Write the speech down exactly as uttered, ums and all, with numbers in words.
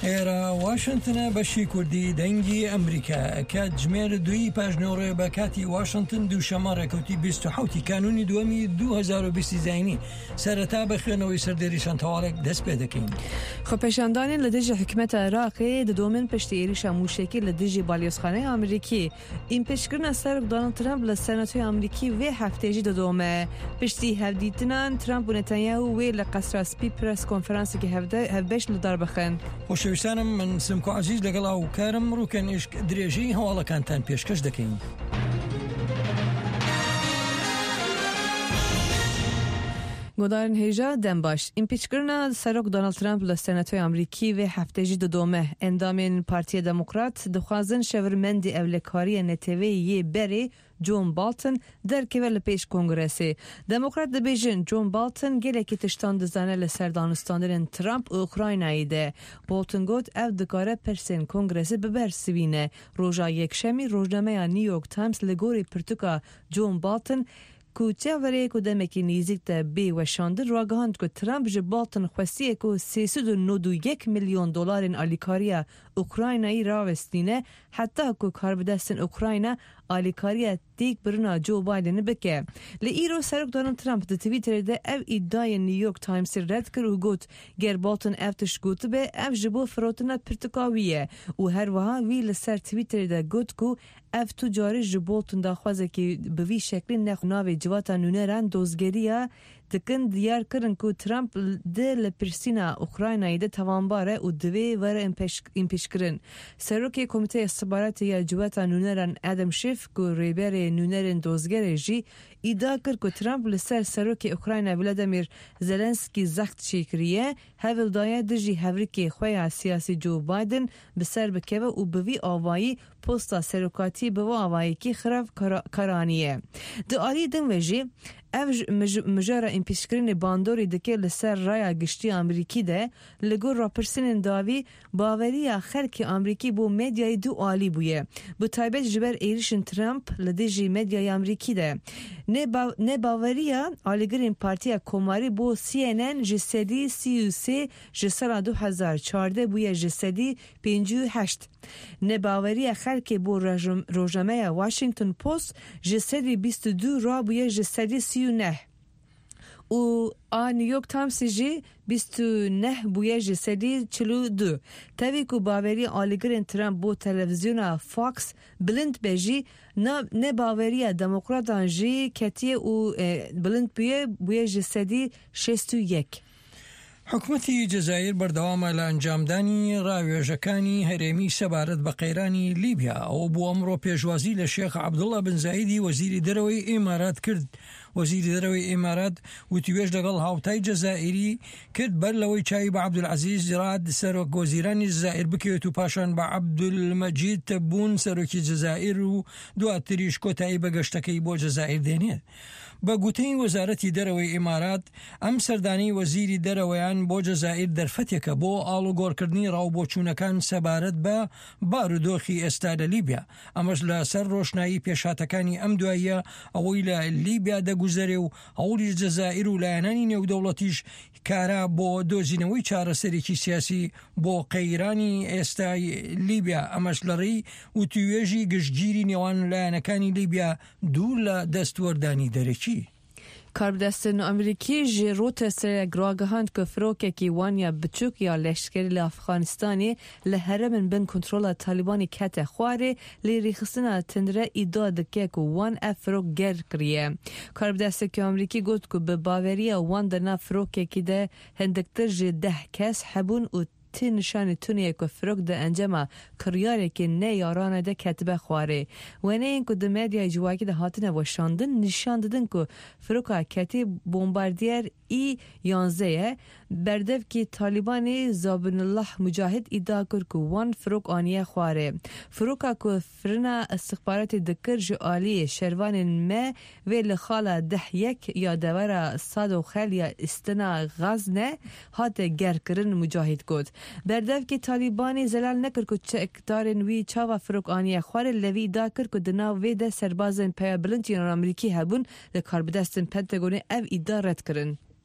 ئێرە واشنتنە بەشی کوردی دەنگی ئەمریکا کات ژمێر دوی پاژنەوەڕێ بە کاتی واشنتن دووشەمە ڕێکەوتی بیست و حەوتی کانونی دووەمی دوو هەزار و بیست زاینی سەرەتا بە خوێنەوەی سەردێریشان تەواڵێک دەست پێ دەکەین. خۆ پێشاندانین لە دژی حکومەتە عێراقی دەدۆمن پشتی عێریشە موشێکی لە دژی بالیۆزخانەی ئەمریکی ئیمپیچکردنە سەر دۆناڵد ترامپ لە سەنەتۆی ئەمریکی وێ هەفتەیەژی دەدۆمە پشتی هەفدیتنان ترامپ و نەتەنیاهو وێ لە قەسرە سپی پرەس کۆنفرانسێکی هەفتەش لە داربەخەن. خۆشەویستانم من سمکۆ عەزیز لەگەڵ ئاو کارم ڕووکەن ئێشک درێژەی هەواڵەکانتان پێشکەش دەکەین. گۆدارن هێژە دەم باش ئیمپیچکردنە سەرۆک دۆناڵد ترامپ لە سەنەتۆی ئەمریکی وێ هەفتەیەژی دەدۆمە ئەندامên Partiya Demokrat dixwazin şevirmendê evlekariya netewê yê berê John Bolton derkeve li pêş Kongresê. Demokrat dibêjin John Bolton gelekî tiştan dizane li ser danûstandanên Trump û Ukraynayê de. Bolton got ev dikare persên Kongresê bi ber sivîne. Roja yekşemî rojnameya New York Times li gorî pirtûka John Bolton ku çaverê ku demekî nêzik te bê weşandin ragihand ku Trump ji Bolton xwestiye ku sê sed û nod û yek milyon dolarên alîkariya Ukraynayê rawestîne heta ku karbidestên Ukrayna alîkariya têk birina Joe Biden'ı bike. Li îro serok Donald Trump di Twitterê de ev îddiayê New York Times'ê red kir û got ger Bolton ev tişt gotibe ev ji bo firotina pirtûka wî ye û her wiha wî li ser Twitterê de got ku ev tu carî ji Bolton daxwazekî bi vî şeklî nexwe navê civata nûneran dozgeriya dikin diyar kirin ku Trump de li pirsîna Ukraynayê de tawanbar e û divê were împêşkirin. Serokê Komîteya Stihbaratê ya Civata Nûneran Adam Schiff ku rêberê nûnerên dozgerê jî îdia kir ku Trump li ser serokê Ukrayna Volodymyr Zelenskî zext çêkiriye hevil daye dijî hevrikê xwe ya siyasî Joe Biden bi ser bikeve û bi vî avayî posta serokatî bi vî avayekî xirav karaniye. Di alî din ve jî ev mijara împêşkirinê bandorê dike li ser raya giştî Amerîkî de li gor rapirsînên davî baveriya xelkê Amerîkî bo medyayê du alî bûye. Bi taybet ji ber êrişên Trump li dijî medyaya Amerîkî de. Ne baveriya alîgirên Partiya Komarî bo C N N ji sedî sî û sê ji sala du hezar çardeh bûye ji sedî pêncî û heşt. Ne baveriya xelkê bo rojnameya Washington Post ji sedî bîst û du rabûye ji sedî sî û neh. û a New York Times'ê jî bîst û neh bûye ji sedî çil û du. Tevî ku baveriya alîgirên Trump bo televizyona Fox bilind be jî ne baveriya demokratan jî ketiye û bilind bûye bûye ji sedî şêst û yek. حکومەتی جەزایر بەردەوامە لە ئەنجامدانی ڕاوێژەکانی هەرێمی سەبارەت بە قەیرانی لیبیا ئەوە بۆ ئەمڕۆ پێشوازی لە شێخ عەبدوڵڵا بن زایدی وەزیری دەرەوەی ئیمارات کرد. وەزیری دەرەوەی ئیمارات وتیوێژ لەگەڵ هاوتای جەزائیری کرد بەر لەوەی چاوی بە عەبدولعەزیز راد سەرۆک وەزیرانی جەزائیر بکەوێت و پاشان بە عەبدولمەجید تەبون سەرۆکی جەزائیر و دواتریش کۆتایی بە گەشتەکەی بۆ جەزائیر دێنێت. بە گوتەی وەزارەتی دەرەوەی ئیمارات ئەم سەردانی وەزیری دەرەوەیان بۆ جەزائیر دەرفەتێکە بۆ ئاڵوگۆڕکردنی ڕاوبۆچوونەکان سەبارەت بە بارودۆخی ئێستا لە لیبیا. ئەمەش لە سەر ڕۆشنایی پێشاتەکانی ئەم دواییە ئەوەی لە لیبیا دەگوزەرێ و هەوڵی جەزائیر و لایەنانی نێودەوڵەتیش کارا بۆ دۆزینەوەی چارەسەرێکی سیاسی بۆ قەیرانی ئێستای لیبیا. ئەمەش لەڕێی وتوێژی گشتگیری نێوان لایەنەکانی لیبیا دوور لە دەستوەردانی دەرەکی. کاربدستن امریکی جی روت سر گراگهاند که فروککی وانیا بچوک یا لشکری لافغانستانی لهرمن بین کنترل طالبانی کت خواره لی ریخستن تندره ایداد که که وان افروک گر کریه. کاربدستن امریکی گفت که به باوری وان درنا فروککی ده هندکتر جی ده کس حبون و تی نشان تونیه که فروک ده انجام کریاره که نه یارانه ده کتبه خواره و نه این که ده مدیا جواکی ده هاتنه وشاندن نشان دادن که فروکا کتی بومباردیر ای یانزه بردف که طالبان زابن الله مجاهد ادعا کرد که وان فروک آنیه خواره. فروکا که فرنا استخبارات دکر جوالی شروان ما و لخاله ده یک یا دوره صاد و خل یا استنا غزنه هات گر کرن مجاهد کد. بردف که طالبانی زلال نکر که چه اکتارن وی چاوا فروک آنیه خواره لوی دا کر که دنا وی ده سربازن پیا بلنتین آمریکی هبون لکار بدستن پنتگونه او ادعا رد کرن.